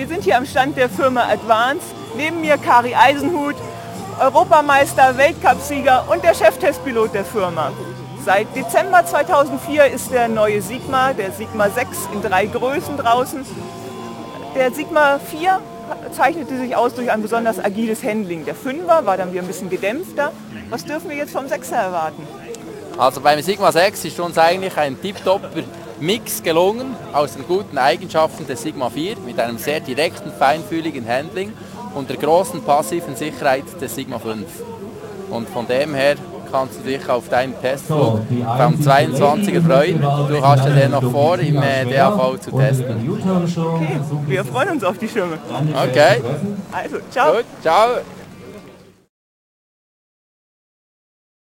Wir sind hier am Stand der Firma Advance. Neben mir Kari Eisenhut, Europameister, Weltcupsieger und der Cheftestpilot der Firma. Seit Dezember 2004 ist der neue Sigma, der Sigma 6 in 3 Größen draußen. Der Sigma 4 zeichnete sich aus durch ein besonders agiles Handling. Der 5er war dann wieder ein bisschen gedämpfter. Was dürfen wir jetzt vom 6er erwarten? Also beim Sigma 6 ist uns eigentlich ein tipptopper Mix gelungen aus den guten Eigenschaften des Sigma 4 mit einem sehr direkten, feinfühligen Handling und der großen passiven Sicherheit des Sigma 5. Und von dem her kannst du dich auf deinen Testflug vom 22er freuen. Du hast ja den noch vor, im DAV zu testen. Okay, wir freuen uns auf die Schirme. Okay. Also, ciao. Gut, ciao.